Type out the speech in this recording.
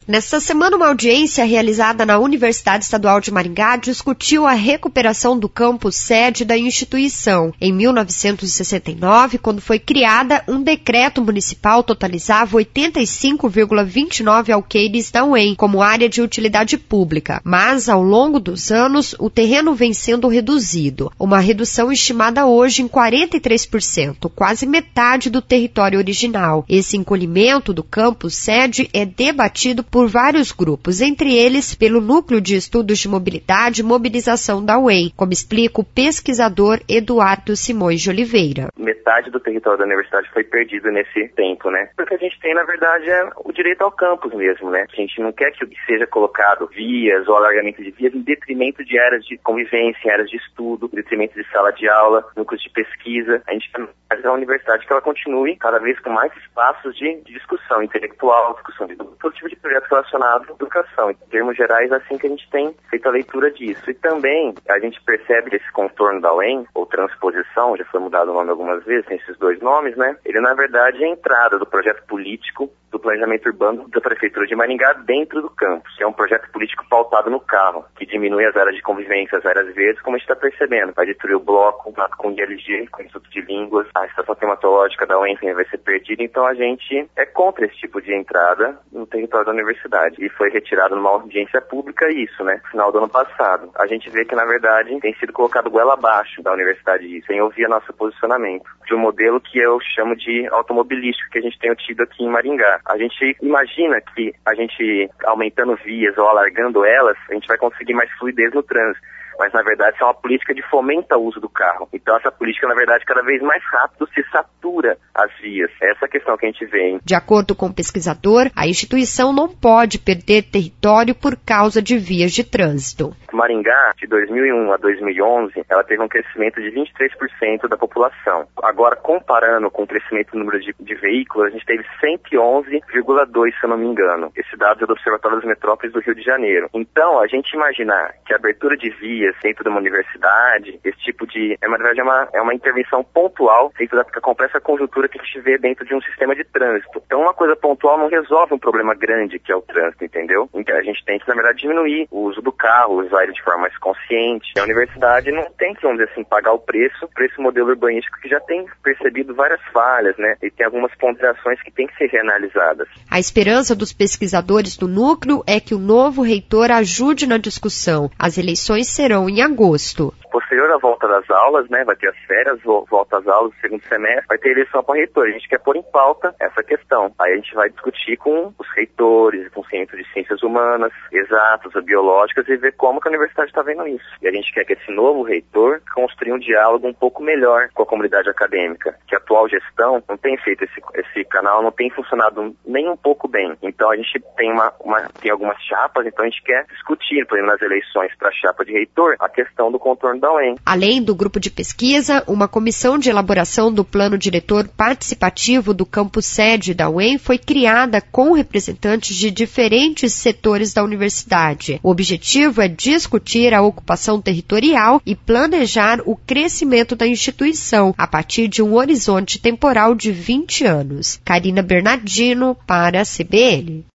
Nesta semana, uma audiência realizada na Universidade Estadual de Maringá discutiu a recuperação do campus sede da instituição. Em 1969, quando foi criada, um decreto municipal totalizava 85,29 alqueires da UEM como área de utilidade pública, mas ao longo dos anos o terreno vem sendo reduzido, uma redução estimada hoje em 43%, quase metade do território original. Esse encolhimento do campus sede é debatido por vários grupos, entre eles pelo Núcleo de Estudos de Mobilidade e Mobilização da UEM, como explica o pesquisador Eduardo Simões de Oliveira. Metade do território da universidade foi perdido nesse tempo, né? Porque a gente tem, na verdade, o direito ao campus mesmo, né? A gente não quer que seja colocado vias ou alargamento de vias em detrimento de áreas de convivência, áreas de estudo, em detrimento de sala de aula, núcleos de pesquisa. A gente quer fazer a universidade que ela continue cada vez com mais espaços de discussão intelectual, discussão de todo tipo de projeto relacionado à educação. Em termos gerais, é assim que a gente tem feito a leitura disso. E também a gente percebe que esse contorno da UEM, ou transposição, já foi mudado o nome algumas vezes, tem esses dois nomes, né? Ele, na verdade, é a entrada do projeto político do planejamento urbano da Prefeitura de Maringá dentro do campus, que é um projeto político pautado no carro, que diminui as áreas de convivência, as áreas verdes, como a gente está percebendo. Vai destruir o bloco, com o ILG, com o Instituto de Línguas, a estação climatológica da UEM vai ser perdida, então a gente é contra esse tipo de entrada no território da universidade. E foi retirado numa audiência pública isso, né? No final do ano passado. A gente vê que, na verdade, tem sido colocado goela abaixo da universidade isso, sem ouvir nosso posicionamento, de um modelo que eu chamo de automobilístico, que a gente tem tido aqui em Maringá. A gente imagina que a gente, aumentando vias ou alargando elas, a gente vai conseguir mais fluidez no trânsito. Mas, na verdade, isso é uma política de fomento ao uso do carro. Então, essa política, na verdade, cada vez mais rápido se satura as vias. Essa é a questão que a gente vê. De acordo com o pesquisador, a instituição não pode perder território por causa de vias de trânsito. Maringá, de 2001 a 2011, ela teve um crescimento de 23% da população. Agora, comparando com o crescimento do número de veículos, a gente teve 111,2, se eu não me engano. Esse dado é do Observatório das Metrópoles do Rio de Janeiro. Então, a gente imaginar que a abertura de vias dentro de uma universidade, esse tipo de... na verdade, é uma intervenção pontual dentro da complexa conjuntura que a gente vê dentro de um sistema de trânsito. Então, uma coisa pontual não resolve um problema grande que é o trânsito, entendeu? Então, a gente tem que, na verdade, diminuir o uso do carro, usar ele de forma mais consciente. A universidade não tem que, vamos dizer assim, pagar o preço por esse modelo urbanístico que já tem percebido várias falhas, né? E tem algumas ponderações que têm que ser reanalisadas. A esperança dos pesquisadores do núcleo é que o novo reitor ajude na discussão. As eleições serão em agosto. Posterior à volta das aulas, né, vai ter as férias, volta às aulas do segundo semestre, vai ter eleição para reitor. A gente quer pôr em pauta essa questão. Aí a gente vai discutir com os reitores, com o Centro de Ciências Humanas, Exatas, Biológicas, e ver como que a universidade está vendo isso. E a gente quer que esse novo reitor construa um diálogo um pouco melhor com a comunidade acadêmica, que a atual gestão não tem feito esse canal, não tem funcionado nem um pouco bem. Então a gente tem tem algumas chapas, então a gente quer discutir, por exemplo, nas eleições para a chapa de reitor, a questão do contorno da UEM. Além do grupo de pesquisa, uma comissão de elaboração do plano diretor participativo do campus sede da UEM foi criada com representantes de diferentes setores da universidade. O objetivo é discutir a ocupação territorial e planejar o crescimento da instituição a partir de um horizonte temporal de 20 anos. Karina Bernardino para a CBN.